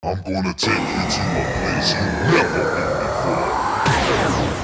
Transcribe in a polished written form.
I'm gonna take you to a place you've never been before.